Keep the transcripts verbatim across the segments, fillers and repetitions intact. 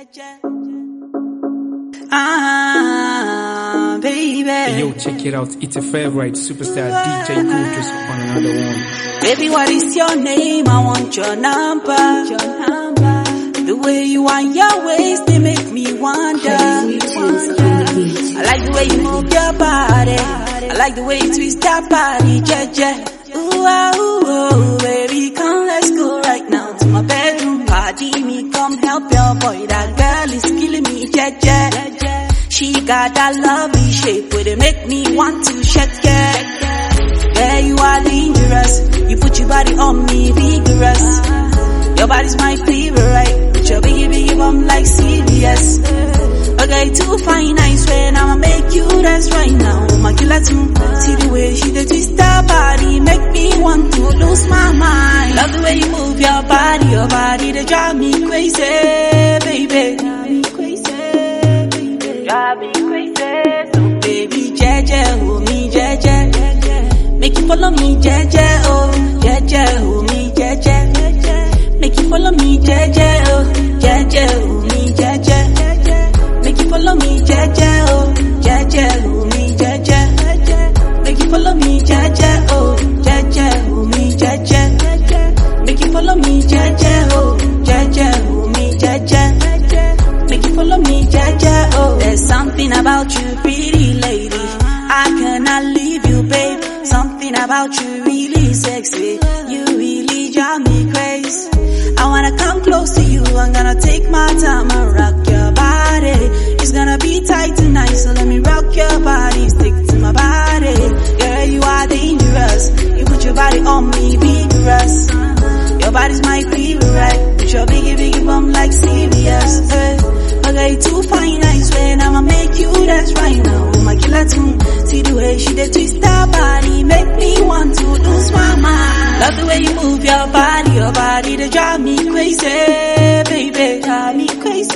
Ah, baby. Hey, yo, check it out. It's a favorite superstar D J Goodress on another one. Baby, what is your name? I want your number. Your number. The way you want your waist, they make me wonder. I like the way you move your body. I like the way you twist that body, jeje. Ooh, ah, ooh, oh, baby, come, let's go right now to my bedroom. Party me, come help your boy. That girl is killing me, jeje. She got that lovely shape where they make me want to shake it. Yeah, you are dangerous. You put your body on me, vigorous. Your body's my favorite. With your biggie, biggie bum like C V S. Okay, too fine, I swear, now I'ma make you dance right now. My killer too. See the way she dey twist her body, make me want to lose my mind. Love the way you move your body, your body they drive me crazy, baby. Drive me crazy, baby. Drive me crazy. So baby, jeje, hold me, jeje. Make you follow me, jeje, oh, jeje, hold me, jeje. Make you follow me, jeje, oh, jeje, hold me, jeje. Make you follow me, jeje, oh, jeje, hold me, jeje. Make you follow me, jeje, oh, jeje, hold me, jeje. Make you follow me, jeje, oh, jeje, hold me, jeje. Make you follow me, jeje, oh. There's something about you, pretty lady. I cannot leave you, babe. Something about you really sexy. You really drive me crazy. I wanna come close to you. I'm gonna take my time and rock your body. It's gonna be tight tonight, so let me rock your body. Stick to my body. Girl, you are dangerous. You put your body on me, vigorous. Your body's my favorite. Put your biggie, biggie bum like C V S. Hey. Okay, too fine, I swear, now I'ma make you dance right now. My killer too. See the way she dey twist her body, make me want to lose my mind. Love the way you move your body, your body they drive me crazy, baby. Drive me crazy,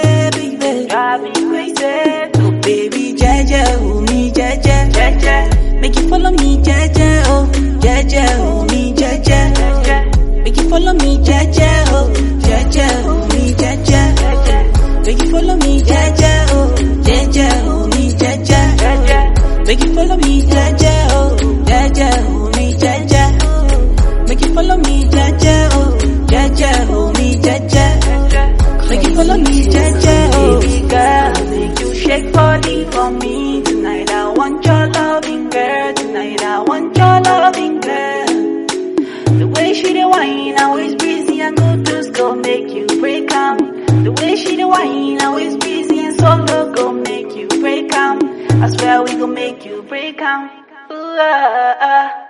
baby. Drive me crazy. So baby, jeje, hold me, jeje, jeje. Make you follow me, jeje, oh, jeje, hold me, jeje, jeje. Make you follow me, jeje, oh, jeje, hold me, jeje, jeje. Make you follow me, jeje, oh, jeje, hold me, jeje, jeje. Make you follow me, jeje, oh, jeje, hold me, jeje. Make you follow me, jeje, oh, jeje, hold me, jeje. Make you follow me, jeje, oh. Baby girl, make you shake body for me tonight. I want your loving girl tonight. I want your loving girl. The way she dey whine, always breezy and good to go make you break out. The way she dey whine, always busy and solo, go make you break out. I swear we gon' make you break out. Ooh, ah, ah.